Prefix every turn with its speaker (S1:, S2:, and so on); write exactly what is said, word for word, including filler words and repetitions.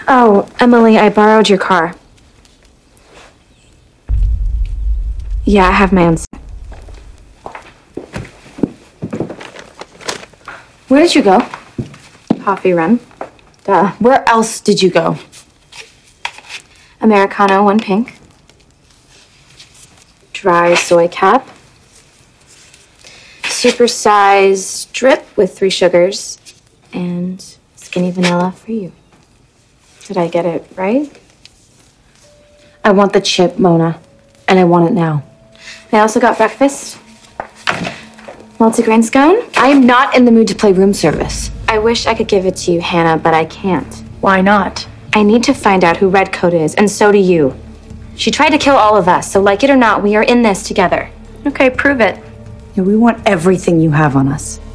S1: Oh, Emily, I borrowed your car. Yeah, I have my own.
S2: Where did you go?
S1: Coffee run.
S2: Duh. Where else did you go?
S1: Americano, one pink. Dry soy cap. Supersized drip with three sugars. And skinny vanilla for you. Did I get it right?
S2: I want the chip, Mona. And I want it now.
S1: I also got breakfast. Multigrain scone.
S2: I am not in the mood to play room service.
S1: I wish I could give it to you, Hannah, but I can't.
S2: Why not?
S1: I need to find out who Redcoat is, and so do you. She tried to kill all of us, so like it or not, we are in this together.
S2: Okay, prove it.
S3: Yeah, we want everything you have on us.